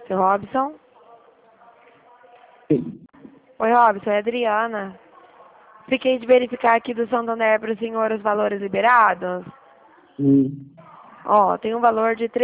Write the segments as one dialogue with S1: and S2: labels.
S1: Seu Robson?
S2: Sim.
S1: Oi, Robson, é Adriana. Fiquei de verificar aqui do Santander para o senhor os valores liberados. Ó, tem um valor de R$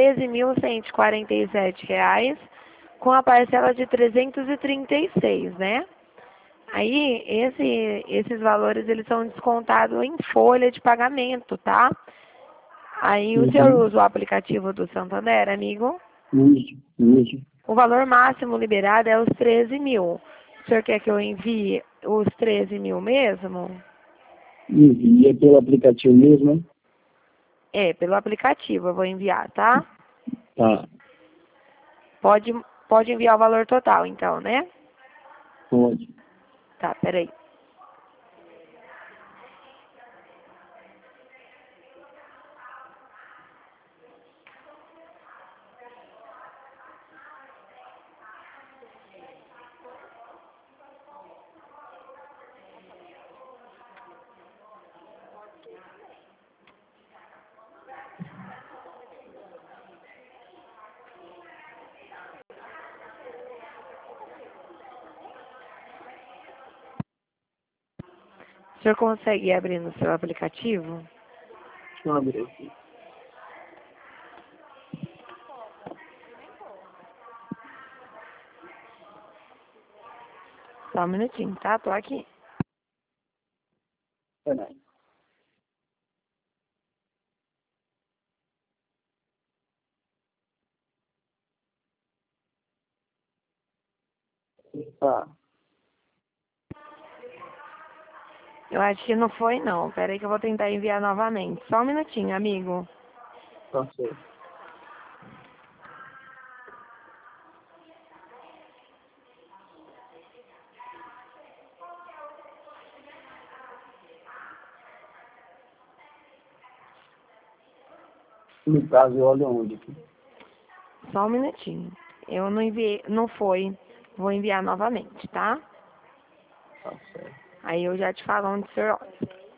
S1: 13.147, com a parcela de 336, né? Aí, esses valores, eles são descontados em folha de pagamento, tá? Aí, o senhor usa o aplicativo do Santander, amigo?
S2: Uso.
S1: O valor máximo liberado é os 13 mil. O senhor quer que eu envie os 13 mil mesmo?
S2: Envia pelo aplicativo mesmo, né?
S1: É, pelo aplicativo eu vou enviar, tá?
S2: Tá.
S1: Pode enviar o valor total, então, né?
S2: Pode.
S1: Tá, peraí. O senhor consegue abrir no seu aplicativo?
S2: Deixa eu abrir aqui.
S1: Só um minutinho, tá? Tô aqui.
S2: Peraí. Tá.
S1: Eu acho que não foi, não. Peraí que eu vou tentar enviar novamente. Só um minutinho, amigo.
S2: Tá certo. No caso, eu olho onde aqui.
S1: Só um minutinho. Eu não enviei, não foi. Vou enviar novamente, tá?
S2: Tá certo.
S1: Aí eu já te falo onde o senhor olha.